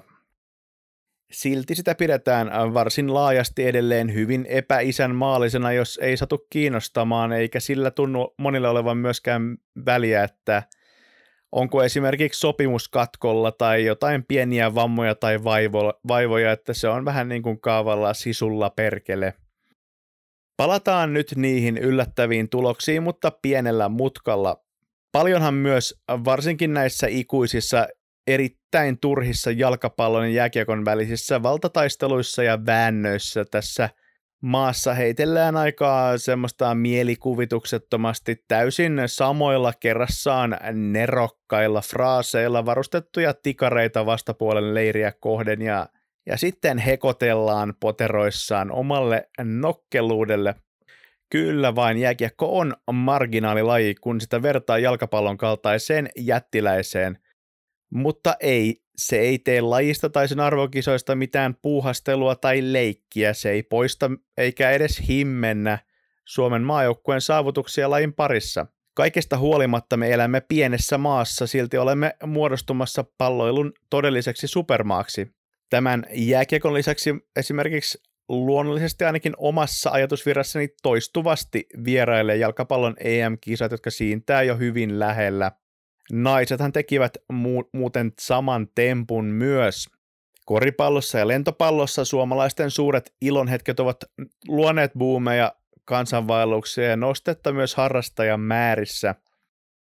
Silti sitä pidetään varsin laajasti edelleen hyvin epäisänmaallisena, jos ei satu kiinnostamaan, eikä sillä tunnu monille olevan myöskään väliä, että onko esimerkiksi sopimuskatkolla tai jotain pieniä vammoja tai vaivo- vaivoja, että se on vähän niin kuin kaavalla sisulla perkele. Palataan nyt niihin yllättäviin tuloksiin, mutta pienellä mutkalla. Paljonhan myös varsinkin näissä ikuisissa erittäin turhissa jalkapallon ja jääkiekon välisissä valtataisteluissa ja väännöissä tässä maassa heitellään aikaa semmoista mielikuvituksettomasti täysin samoilla kerrassaan nerokkailla fraaseilla varustettuja tikareita vastapuolen leiriä kohden ja, ja sitten hekotellaan poteroissaan omalle nokkeluudelle. Kyllä vain jääkiekko on marginaalilaji, kun sitä vertaa jalkapallon kaltaiseen jättiläiseen. Mutta ei, se ei tee lajista tai sen arvokisoista mitään puuhastelua tai leikkiä, se ei poista eikä edes himmennä Suomen maajoukkueen saavutuksia lajin parissa. Kaikesta huolimatta me elämme pienessä maassa, silti olemme muodostumassa palloilun todelliseksi supermaaksi. Tämän jääkiekon lisäksi esimerkiksi luonnollisesti ainakin omassa ajatusvirrassani toistuvasti vierailee jalkapallon E M-kisat, jotka siintää jo hyvin lähellä. Naisethan tekivät mu- muuten saman tempun myös. Koripallossa ja lentopallossa suomalaisten suuret ilonhetket ovat luoneet boomeja, kansanvaelluksia ja nostetta myös harrastajan määrissä.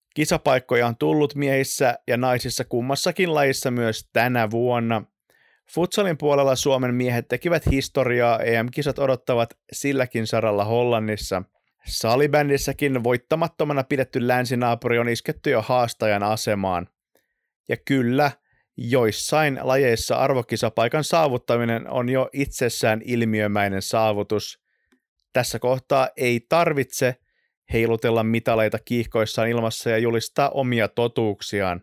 Kisapaikkoja on tullut miehissä ja naisissa kummassakin lajissa myös tänä vuonna. Futsalin puolella Suomen miehet tekivät historiaa, E M-kisat odottavat silläkin saralla Hollannissa. Salibändissäkin voittamattomana pidetty länsinaapuri on isketty jo haastajan asemaan. Ja kyllä, joissain lajeissa arvokisapaikan saavuttaminen on jo itsessään ilmiömäinen saavutus. Tässä kohtaa ei tarvitse heilutella mitaleita kiihkoissaan ilmassa ja julistaa omia totuuksiaan.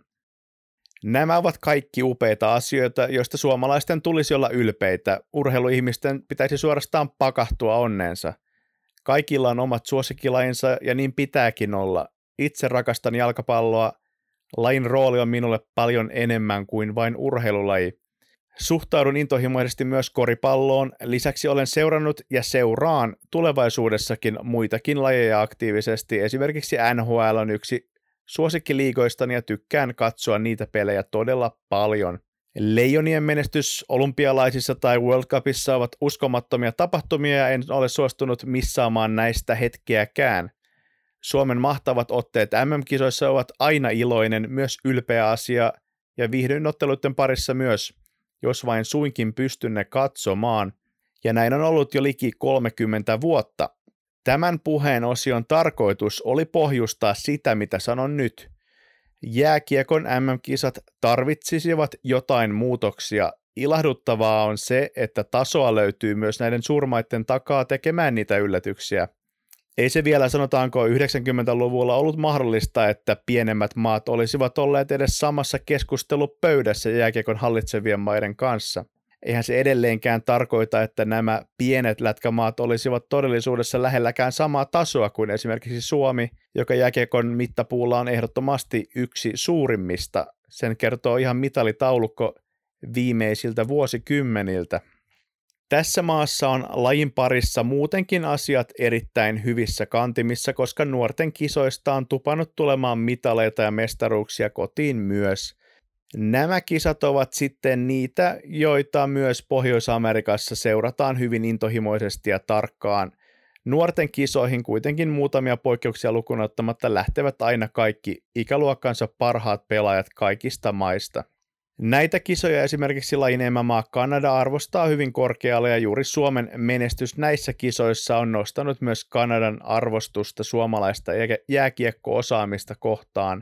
Nämä ovat kaikki upeita asioita, joista suomalaisten tulisi olla ylpeitä. Urheiluihmisten pitäisi suorastaan pakahtua onneensa. Kaikilla on omat suosikkilajinsa ja niin pitääkin olla. Itse rakastan jalkapalloa. Lajin rooli on minulle paljon enemmän kuin vain urheilulaji. Suhtaudun intohimoisesti myös koripalloon. Lisäksi olen seurannut ja seuraan tulevaisuudessakin muitakin lajeja aktiivisesti. Esimerkiksi N H L on yksi suosikkiliigoistani ja tykkään katsoa niitä pelejä todella paljon. Leijonien menestys olympialaisissa tai World Cupissa ovat uskomattomia tapahtumia ja en ole suostunut missaamaan näistä hetkeäkään. Suomen mahtavat otteet M M-kisoissa ovat aina iloinen, myös ylpeä asia ja viihdyin otteluiden parissa myös, jos vain suinkin pystyn ne katsomaan. Ja näin on ollut jo liki kolmekymmentä vuotta. Tämän puheen osion tarkoitus oli pohjustaa sitä, mitä sanon nyt. Jääkiekon M M-kisat tarvitsisivat jotain muutoksia. Ilahduttavaa on se, että tasoa löytyy myös näiden suurmaiden takaa tekemään niitä yllätyksiä. Ei se vielä sanotaanko yhdeksänkymmentäluvulla ollut mahdollista, että pienemmät maat olisivat olleet edes samassa keskustelupöydässä jääkiekon hallitsevien maiden kanssa. Eihän se edelleenkään tarkoita, että nämä pienet lätkämaat olisivat todellisuudessa lähelläkään samaa tasoa kuin esimerkiksi Suomi, joka jääkiekon mittapuulla on ehdottomasti yksi suurimmista. Sen kertoo ihan mitalitaulukko viimeisiltä vuosikymmeniltä. Tässä maassa on lajin parissa muutenkin asiat erittäin hyvissä kantimissa, koska nuorten kisoista on tupannut tulemaan mitaleita ja mestaruuksia kotiin myös. Nämä kisat ovat sitten niitä, joita myös Pohjois-Amerikassa seurataan hyvin intohimoisesti ja tarkkaan. Nuorten kisoihin kuitenkin muutamia poikkeuksia lukuun ottamatta lähtevät aina kaikki ikäluokkansa parhaat pelaajat kaikista maista. Näitä kisoja esimerkiksi lajin emämaa Kanada arvostaa hyvin korkealle ja juuri Suomen menestys näissä kisoissa on nostanut myös Kanadan arvostusta suomalaista jääkiekko-osaamista kohtaan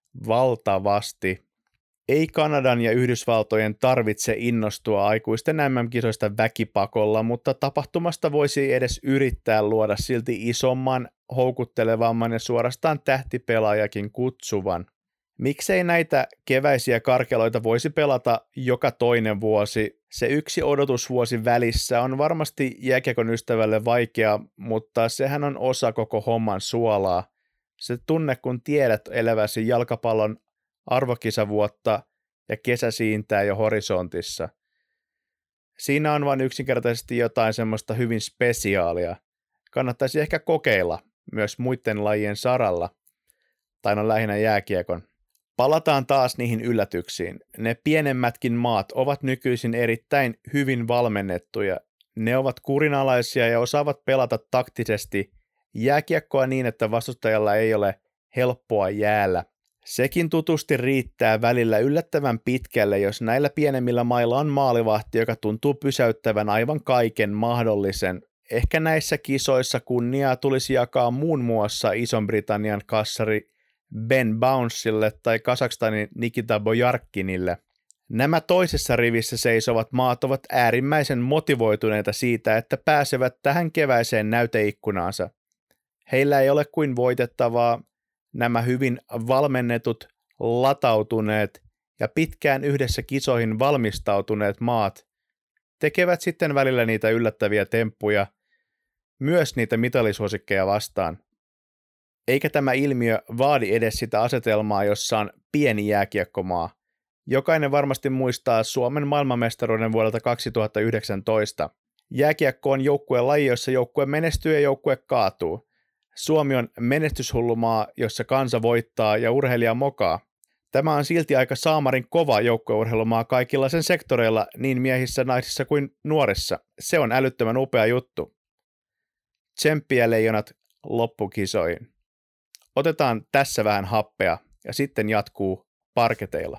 valtavasti. Ei Kanadan ja Yhdysvaltojen tarvitse innostua aikuisten M M-kisoista väkipakolla, mutta tapahtumasta voisi edes yrittää luoda silti isomman, houkuttelevamman ja suorastaan tähtipelaajakin kutsuvan. Miksei näitä keväisiä karkeloita voisi pelata joka toinen vuosi? Se yksi odotusvuosi välissä on varmasti jääkiekon ystävälle vaikea, mutta sehän on osa koko homman suolaa. Se tunne, kun tiedät eläväsi jalkapallon arvokisavuotta ja kesä siintää jo horisontissa. Siinä on vain yksinkertaisesti jotain semmoista hyvin spesiaalia. Kannattaisi ehkä kokeilla myös muiden lajien saralla, tai no lähinnä jääkiekon. Palataan taas niihin yllätyksiin. Ne pienemmätkin maat ovat nykyisin erittäin hyvin valmennettuja. Ne ovat kurinalaisia ja osaavat pelata taktisesti jääkiekkoa niin, että vastustajalla ei ole helppoa jäällä. Sekin tutusti riittää välillä yllättävän pitkälle, jos näillä pienemmillä mailla on maalivahti, joka tuntuu pysäyttävän aivan kaiken mahdollisen. Ehkä näissä kisoissa kunniaa tulisi jakaa muun muassa Ison-Britannian kassari Ben Bouncelle tai Kazakstanin Nikita Bojarkinille. Nämä toisessa rivissä seisovat maat ovat äärimmäisen motivoituneita siitä, että pääsevät tähän keväiseen näyteikkunaansa. Heillä ei ole kuin voitettavaa. Nämä hyvin valmennetut, latautuneet ja pitkään yhdessä kisoihin valmistautuneet maat tekevät sitten välillä niitä yllättäviä temppuja, myös niitä mitalisuosikkeja vastaan. Eikä tämä ilmiö vaadi edes sitä asetelmaa, jossa on pieni jääkiekkomaa. Jokainen varmasti muistaa Suomen maailmanmestaruuden vuodelta kaksituhattayhdeksäntoista. Jääkiekko on joukkueen laji, jossa joukkue menestyy ja joukkue kaatuu. Suomi on menestyshullumaa, jossa kansa voittaa ja urheilija mokaa. Tämä on silti aika saamarin kova joukkueurheilumaa kaikilla sen sektoreilla, niin miehissä, naisissa kuin nuorissa. Se on älyttömän upea juttu. Tsemppiä leijonat loppukisoihin. otetaan tässä vähän happea ja sitten jatkuu parketeilla.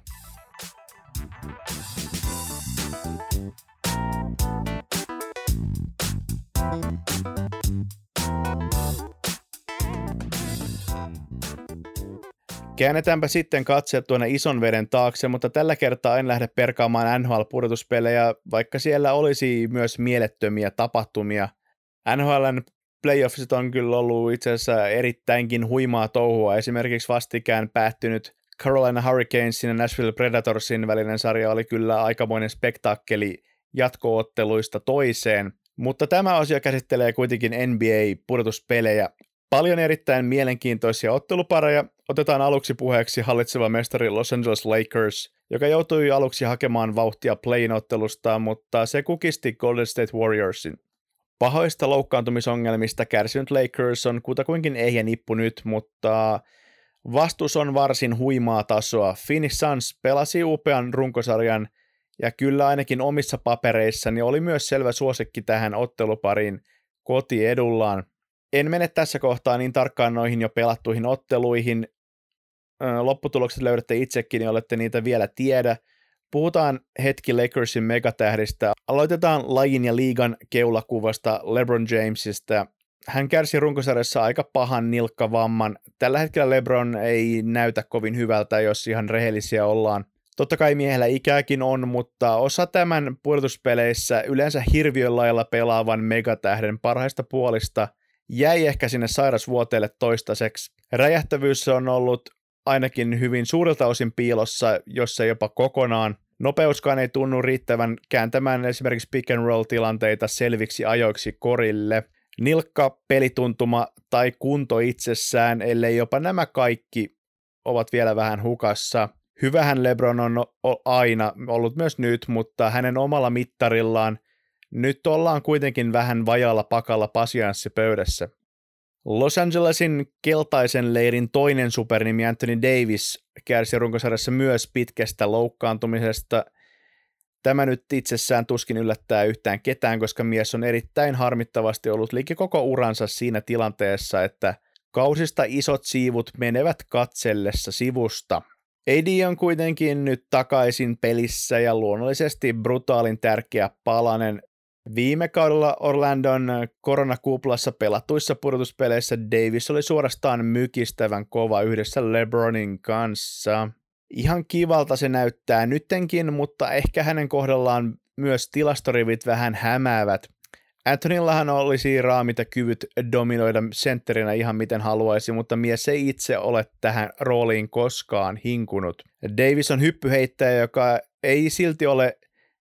Käännetäänpä sitten katseet tuonne ison veden taakse, mutta tällä kertaa en lähde perkaamaan N H L-pudotuspelejä, vaikka siellä olisi myös mielettömiä tapahtumia. N H L:n playoffsit on kyllä ollut itse asiassa erittäinkin huimaa touhua. Esimerkiksi vastikään päättynyt Carolina Hurricanesin ja Nashville Predatorsin välinen sarja oli kyllä aikamoinen spektaakkeli jatko-otteluista toiseen. Mutta tämä osio käsittelee kuitenkin N B A-pudotuspelejä. Paljon erittäin mielenkiintoisia ottelupareja. Otetaan aluksi puheeksi hallitseva mestari Los Angeles Lakers, joka joutui aluksi hakemaan vauhtia play-in-ottelustaan, mutta se kukisti Golden State Warriorsin. Pahoista loukkaantumisongelmista kärsinyt Lakers on kutakuinkin ehjä nippu nyt, mutta vastus on varsin huimaa tasoa. Phoenix Suns pelasi upean runkosarjan ja kyllä ainakin omissa papereissani oli myös selvä suosikki tähän ottelupariin kotiedullaan. En mene tässä kohtaa niin tarkkaan noihin jo pelattuihin otteluihin. Lopputulokset löydätte itsekin, niin olette niitä vielä tiedä. Puhutaan hetki Lakersin megatähdistä. Aloitetaan lajin ja liigan keulakuvasta LeBron Jamesista. Hän kärsi runkosarjassa aika pahan nilkkavamman. Tällä hetkellä LeBron ei näytä kovin hyvältä, jos ihan rehellisiä ollaan. Totta kai miehellä ikääkin on, mutta osa tämän pudotuspeleissä yleensä hirviön lailla pelaavan megatähden parhaista puolista jäi ehkä sinne sairasvuoteelle toistaiseksi. Räjähtävyys on ollut ainakin hyvin suurelta osin piilossa, jos ei jopa kokonaan. Nopeuskaan ei tunnu riittävän kääntämään esimerkiksi pick and roll -tilanteita selviksi ajoiksi korille. Nilkka, pelituntuma tai kunto itsessään, ellei jopa nämä kaikki ovat vielä vähän hukassa. Hyvähän LeBron on aina ollut myös nyt, mutta hänen omalla mittarillaan nyt ollaan kuitenkin vähän vajaalla pakalla pasianssipöydässä. Los Angelesin keltaisen leirin toinen supernimi Anthony Davis kärsi runkosarjassa myös pitkästä loukkaantumisesta. Tämä nyt itsessään tuskin yllättää yhtään ketään, koska mies on erittäin harmittavasti ollut liki koko uransa siinä tilanteessa, että kausista isot siivut menevät katsellessa sivusta. A D on kuitenkin nyt takaisin pelissä ja luonnollisesti brutaalin tärkeä palanen. Viime kaudella Orlandon koronakuplassa pelatuissa pudotuspeleissä Davis oli suorastaan mykistävän kova yhdessä LeBronin kanssa. Ihan kivalta se näyttää nyttenkin, mutta ehkä hänen kohdallaan myös tilastorivit vähän hämäävät. Anthonyllahan olisi raamit ja kyvyt dominoida sentterinä ihan miten haluaisi, mutta mies ei itse ole tähän rooliin koskaan hinkunut. Davis on hyppyheittäjä, joka ei silti ole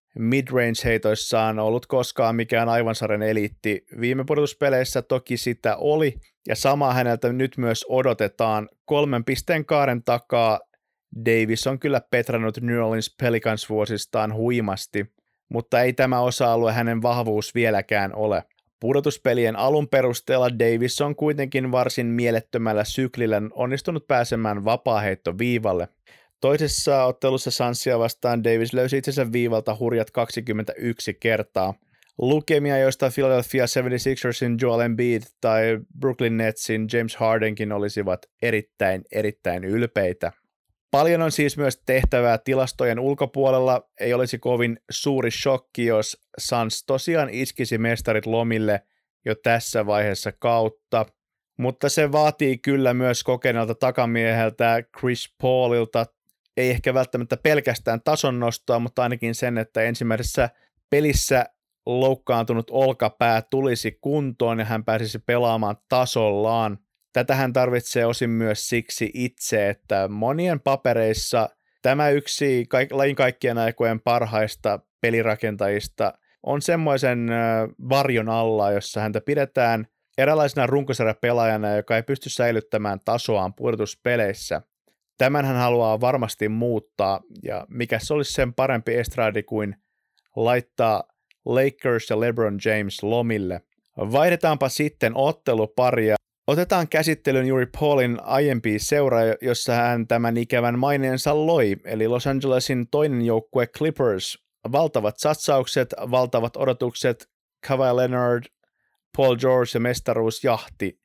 midrange-heitoissaan ollut koskaan mikään aivan sarjan eliitti. Viime pudotuspeleissä toki sitä oli, ja samaa häneltä nyt myös odotetaan. Kolmen pisteen kaaren takaa Davis on kyllä petrannut New Orleans Pelicans vuosistaan huimasti, mutta ei tämä osa-alue hänen vahvuus vieläkään ole. Pudotuspelien alun perusteella Davis on kuitenkin varsin mielettömällä syklillä onnistunut pääsemään vapaaheittoviivalle. Toisessa ottelussa Sunsia vastaan Davis löysi itsensä viivalta hurjat kaksikymmentäyksi kertaa. Lukemia, joista Philadelphia seitsemänkymmentäkuusikers Joel Embiid tai Brooklyn Netsin James Hardenkin olisivat erittäin, erittäin ylpeitä. Paljon on siis myös tehtävää tilastojen ulkopuolella. Ei olisi kovin suuri shokki, jos Suns tosiaan iskisi mestarit lomille jo tässä vaiheessa kautta. Mutta se vaatii kyllä myös kokeneelta takamieheltä Chris Paulilta, ei ehkä välttämättä pelkästään tason nostoa, mutta ainakin sen, että ensimmäisessä pelissä loukkaantunut olkapää tulisi kuntoon ja hän pääsisi pelaamaan tasollaan. Tätä hän tarvitsee osin myös siksi itse, että monien papereissa tämä yksi lajin kaikkien aikojen parhaista pelirakentajista on semmoisen varjon alla, jossa häntä pidetään eräänlaisena runkosarjapelaajana, joka ei pysty säilyttämään tasoaan pudotuspeleissä. Tämän hän haluaa varmasti muuttaa, ja mikä se olisi sen parempi estradi kuin laittaa Lakers ja LeBron James lomille. Vaihdetaanpa sitten otteluparia. Otetaan käsittelyyn juuri Paulin aiempi seura, jossa hän tämän ikävän maineensa loi, eli Los Angelesin toinen joukkue Clippers. Valtavat satsaukset, valtavat odotukset, Kawhi Leonard, Paul George ja mestaruusjahti.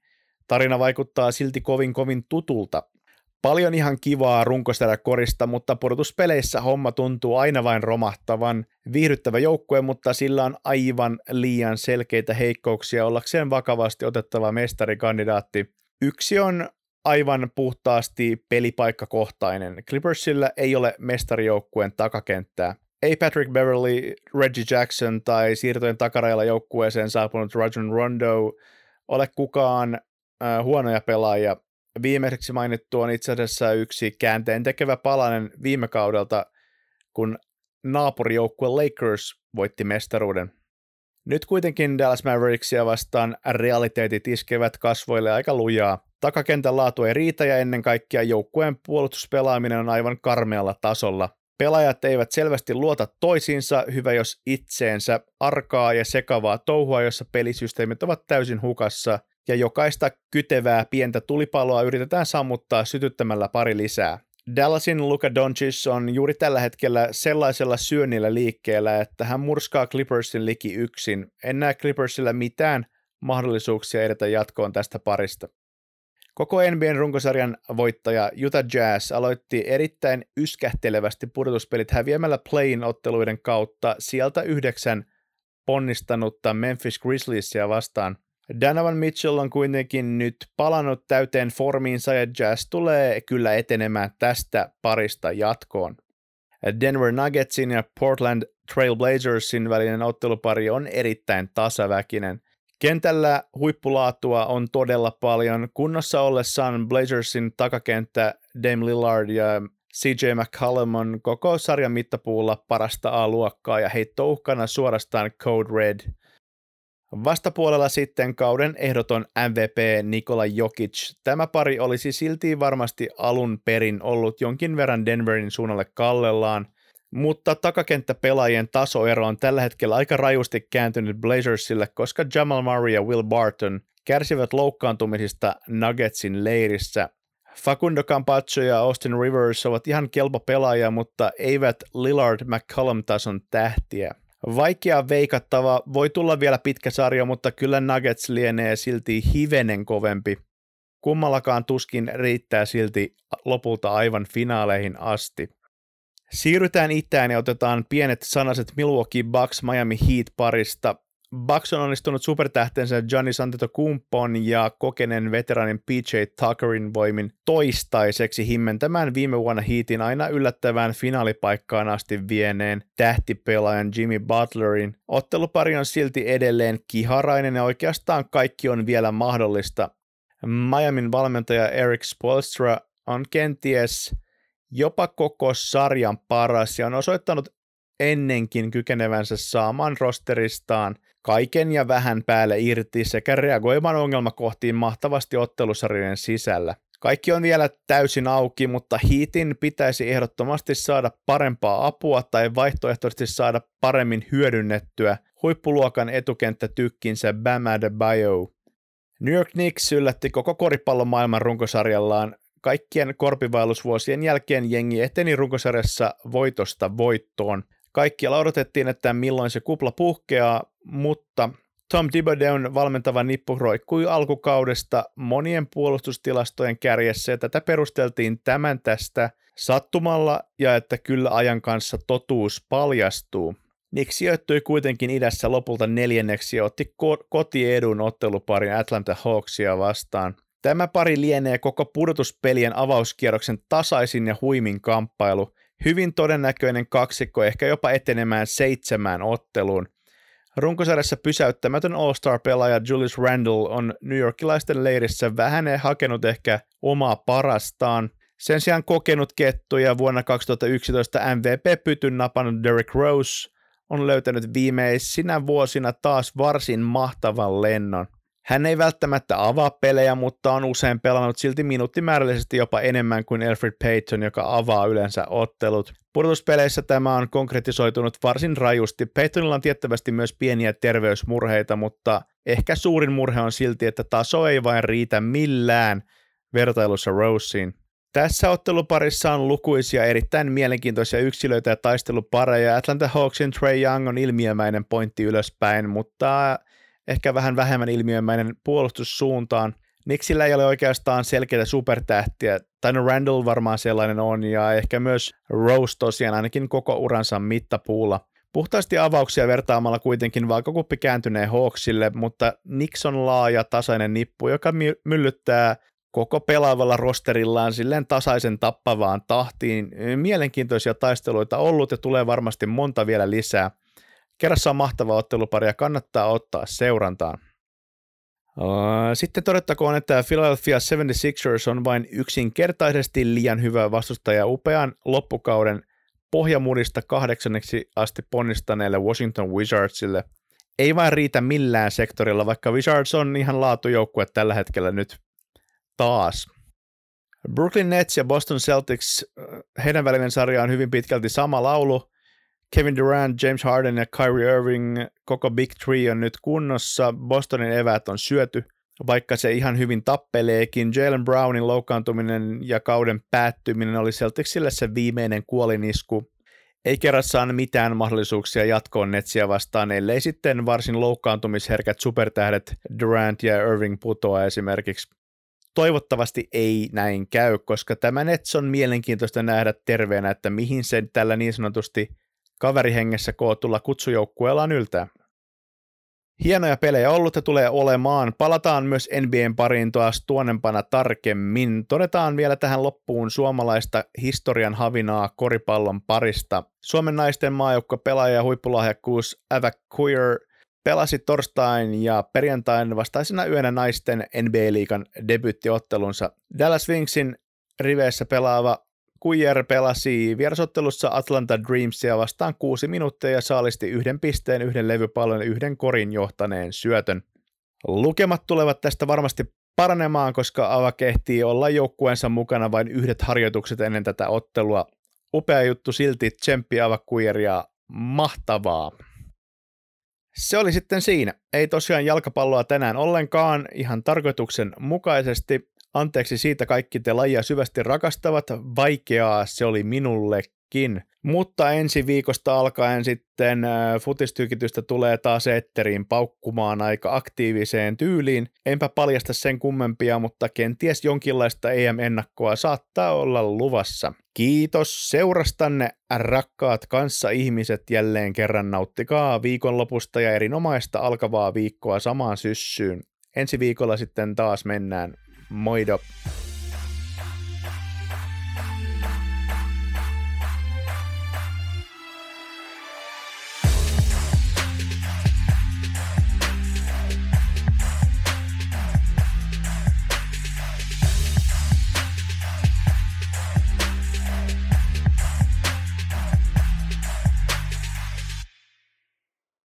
Tarina vaikuttaa silti kovin kovin tutulta. Paljon ihan kivaa runkosarjakorista, mutta pudotuspeleissä homma tuntuu aina vain romahtavan. Viihdyttävä joukkue, mutta sillä on aivan liian selkeitä heikkouksia ollakseen vakavasti otettava mestarikandidaatti. Yksi on aivan puhtaasti pelipaikkakohtainen. Clippersillä ei ole mestarijoukkueen takakenttää. Ei Patrick Beverley, Reggie Jackson tai siirtojen takarajalla joukkueeseen saapunut Rajon Rondo ole kukaan äh, huonoja pelaajia. Viimeiseksi mainittu on itse asiassa yksi käänteen tekevä palanen viime kaudelta, kun naapurijoukkue Lakers voitti mestaruuden. Nyt kuitenkin Dallas Mavericksia vastaan realiteetit iskevät kasvoille aika lujaa. Takakentän laatu ei riitä ja ennen kaikkea joukkueen puolustuspelaaminen on aivan karmealla tasolla. Pelaajat eivät selvästi luota toisiinsa, hyvä jos itseensä, arkaa ja sekavaa touhua, jossa pelisysteemit ovat täysin hukassa, ja jokaista kytevää pientä tulipaloa yritetään sammuttaa sytyttämällä pari lisää. Dallasin Luka Doncic on juuri tällä hetkellä sellaisella syönnillä liikkeellä, että hän murskaa Clippersin liki yksin. En näe Clippersillä mitään mahdollisuuksia edetä jatkoon tästä parista. Koko N B A:n runkosarjan voittaja Utah Jazz aloitti erittäin yskähtelevästi pudotuspelit häviämällä play-in otteluiden kautta sieltä yhdeksän ponnistanutta Memphis Grizzliesia vastaan. Donovan Mitchell on kuitenkin nyt palannut täyteen formiinsa ja Jazz tulee kyllä etenemään tästä parista jatkoon. Denver Nuggetsin ja Portland Trail Blazersin välinen ottelupari on erittäin tasaväkinen. Kentällä huippulaatua on todella paljon. Kunnossa ollessaan Blazersin takakenttä Dame Lillard ja C J McCollum on koko sarjan mittapuulla parasta A-luokkaa ja heittouhkana suorastaan Code Red. Vastapuolella sitten kauden ehdoton M V P Nikola Jokic. Tämä pari olisi silti varmasti alun perin ollut jonkin verran Denverin suunnalle kallellaan, mutta takakenttäpelaajien tasoero on tällä hetkellä aika rajusti kääntynyt Blazersille, koska Jamal Murray ja Will Barton kärsivät loukkaantumisista Nuggetsin leirissä. Facundo Campazzo ja Austin Rivers ovat ihan kelpo pelaajia, mutta eivät Lillard-McCollum-tason tähtiä. Vaikea veikattava, voi tulla vielä pitkä sarja, mutta kyllä Nuggets lienee silti hivenen kovempi. Kummallakaan tuskin riittää silti lopulta aivan finaaleihin asti. Siirrytään itään ja otetaan pienet sanaset Milwaukee Bucks Miami Heat parista. Bucks on onnistunut supertähtensä Giannis Antetokounmpon ja kokeneen veteraanin P J Tuckerin voimin toistaiseksi himmentämään viime vuonna Heatin aina yllättävään finaalipaikkaan asti vieneen tähtipelaajan Jimmy Butlerin. Ottelupari on silti edelleen kiharainen ja oikeastaan kaikki on vielä mahdollista. Miamin valmentaja Erik Spoelstra on kenties jopa koko sarjan paras ja on osoittanut ennenkin kykenevänsä saamaan rosteristaan kaiken ja vähän päälle irti sekä reagoimaan ongelmakohtiin mahtavasti ottelusarjojen sisällä. Kaikki on vielä täysin auki, mutta Heatin pitäisi ehdottomasti saada parempaa apua tai vaihtoehtoisesti saada paremmin hyödynnettyä huippuluokan etukenttätykkinsä Bam Adebayo. New York Knicks yllätti koko koripallomaailman runkosarjallaan. Kaikkien korpivailusvuosien jälkeen jengi eteni runkosarjassa voitosta voittoon. Kaikkialla odotettiin, että milloin se kupla puhkeaa, mutta Tom Thibodeun valmentava nippu roikkui alkukaudesta monien puolustustilastojen kärjessä ja tätä perusteltiin tämän tästä sattumalla ja että kyllä ajan kanssa totuus paljastuu. Knicks sijoittui kuitenkin idässä lopulta neljänneksi ja otti ko- kotiedun otteluparin Atlanta Hawksia vastaan. Tämä pari lienee koko pudotuspelien avauskierroksen tasaisin ja huimin kamppailu. Hyvin todennäköinen kaksikko ehkä jopa etenemään seitsemään otteluun. Runkosarjassa pysäyttämätön All-Star-pelaaja Julius Randle on New Yorkilaisten leirissä vähän hakenut ehkä omaa parastaan. Sen sijaan kokenut kettu ja vuonna kaksituhattayksitoista M V P-pytyn napannut Derrick Rose on löytänyt viimeisinä vuosina taas varsin mahtavan lennon. Hän ei välttämättä avaa pelejä, mutta on usein pelannut silti minuuttimäärällisesti jopa enemmän kuin Elfrid Payton, joka avaa yleensä ottelut. Pudotuspeleissä tämä on konkretisoitunut varsin rajusti. Paytonilla on tiettävästi myös pieniä terveysmurheita, mutta ehkä suurin murhe on silti, että taso ei vain riitä millään vertailussa Roseen. Tässä otteluparissa on lukuisia erittäin mielenkiintoisia yksilöitä ja taistelupareja. Atlanta Hawksin Trae Young on ilmiömäinen pointti ylöspäin, mutta ehkä vähän vähemmän ilmiömäinen puolustussuuntaan. Knicksillä ei ole oikeastaan selkeitä supertähtiä. Tyner Randall varmaan sellainen on, ja ehkä myös Rose tosiaan ainakin koko uransa mittapuulla. Puhtaasti avauksia vertaamalla kuitenkin vaakakuppi kääntyneen Hawksille, mutta Knicks on laaja, tasainen nippu, joka my- myllyttää koko pelaavalla rosterillaan silleen tasaisen tappavaan tahtiin. Mielenkiintoisia taisteluita ollut ja tulee varmasti monta vielä lisää. Kerrassa on mahtava ottelupari ja kannattaa ottaa seurantaan. Sitten todettakoon, että Philadelphia seitsemänkymmentäkuusikers on vain yksinkertaisesti liian hyvä vastustaja upean loppukauden pohjamudista kahdeksanneksi asti ponnistaneelle Washington Wizardsille. Ei vain riitä millään sektorilla, vaikka Wizards on ihan laatujoukkue tällä hetkellä nyt taas. Brooklyn Nets ja Boston Celtics, heidän välinen sarja on hyvin pitkälti sama laulu. Kevin Durant, James Harden ja Kyrie Irving, koko Big Three on nyt kunnossa. Bostonin eväät on syöty, vaikka se ihan hyvin tappeleekin. Jaylen Brownin loukkaantuminen ja kauden päättyminen oli Celticsille se viimeinen kuolinisku. Ei kerrassaan mitään mahdollisuuksia jatkoon Netsiä vastaan, ellei sitten varsin loukkaantumisherkät supertähdet Durant ja Irving putoa esimerkiksi. Toivottavasti ei näin käy, koska tämä Nets on mielenkiintoista nähdä terveenä, että mihin se tällä niin sanotusti kaverihengessä kootulla kutsujoukkueellaan yltää. Hienoja pelejä ollut ja tulee olemaan. Palataan myös N B A:n pariin taas tuonnempana tarkemmin. Todetaan vielä tähän loppuun suomalaista historian havinaa koripallon parista. Suomen naisten maajoukkue pelaaja ja huippulahjakkuus Ava Queer pelasi torstain ja perjantain vastaisena yönä naisten N B A-liigan debyyttiottelunsa. Dallas Wingsin riveissä pelaava Queer pelasi vierasottelussa Atlanta Dreamsia vastaan kuusi minuuttia ja saalisti yhden pisteen, yhden levypallon ja yhden korin johtaneen syötön. Lukemat tulevat tästä varmasti paranemaan, koska Ava kehtii olla joukkueensa mukana vain yhdet harjoitukset ennen tätä ottelua. Upea juttu silti, tsemppi Ava Queeria, mahtavaa. Se oli sitten siinä. Ei tosiaan jalkapalloa tänään ollenkaan, ihan tarkoituksen mukaisesti. Anteeksi siitä kaikki te lajia syvästi rakastavat, vaikeaa se oli minullekin. Mutta ensi viikosta alkaen sitten futistykitystä tulee taas etteriin paukkumaan aika aktiiviseen tyyliin. Enpä paljasta sen kummempia, mutta kenties jonkinlaista E M-ennakkoa saattaa olla luvassa. Kiitos seurastanne, rakkaat kanssaihmiset, jälleen kerran nauttikaa viikonlopusta ja erinomaista alkavaa viikkoa samaan syssyyn. Ensi viikolla sitten taas mennään. Moido!